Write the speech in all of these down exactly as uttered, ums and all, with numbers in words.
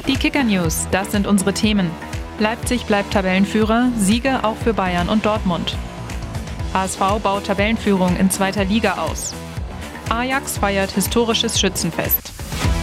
Die Kicker-News, das sind unsere Themen. Leipzig bleibt Tabellenführer, Siege auch für Bayern und Dortmund. H S V baut Tabellenführung in zweiter Liga aus. Ajax feiert historisches Schützenfest.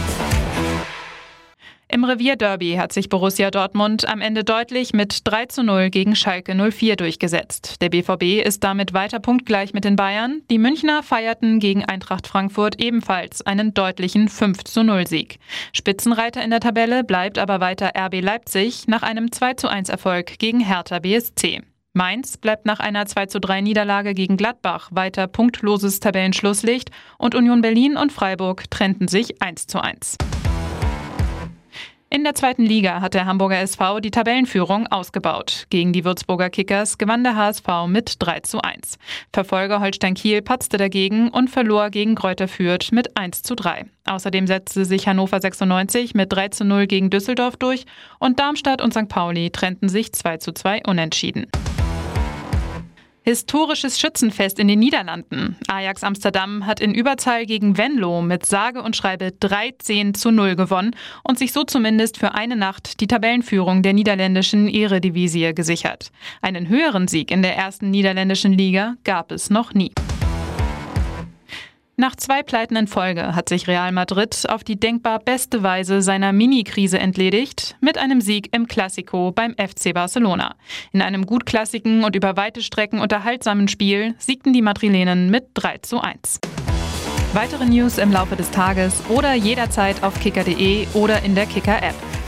Im Revierderby hat sich Borussia Dortmund am Ende deutlich mit drei zu null gegen Schalke null vier durchgesetzt. Der B V B ist damit weiter punktgleich mit den Bayern. Die Münchner feierten gegen Eintracht Frankfurt ebenfalls einen deutlichen fünf zu null Sieg. Spitzenreiter in der Tabelle bleibt aber weiter R B Leipzig nach einem zwei zu eins Erfolg gegen Hertha B S C. Mainz bleibt nach einer zwei zu drei Niederlage gegen Gladbach weiter punktloses Tabellenschlusslicht und Union Berlin und Freiburg trennten sich eins zu eins. In der zweiten Liga hat der Hamburger S V die Tabellenführung ausgebaut. Gegen die Würzburger Kickers gewann der H S V mit drei zu eins. Verfolger Holstein Kiel patzte dagegen und verlor gegen Greuther Fürth mit eins zu drei. Außerdem setzte sich Hannover sechsundneunzig mit drei zu null gegen Düsseldorf durch und Darmstadt und Sankt Pauli trennten sich zwei zu zwei unentschieden. Historisches Schützenfest in den Niederlanden. Ajax Amsterdam hat in Überzahl gegen Venlo mit sage und schreibe dreizehn zu null gewonnen und sich so zumindest für eine Nacht die Tabellenführung der niederländischen Eredivisie gesichert. Einen höheren Sieg in der ersten niederländischen Liga gab es noch nie. Nach zwei Pleiten in Folge hat sich Real Madrid auf die denkbar beste Weise seiner Mini-Krise entledigt, mit einem Sieg im Clásico beim F C Barcelona. In einem gutklassigen und über weite Strecken unterhaltsamen Spiel siegten die Madrilenen mit drei zu eins. Weitere News im Laufe des Tages oder jederzeit auf kicker punkt de oder in der Kicker-App.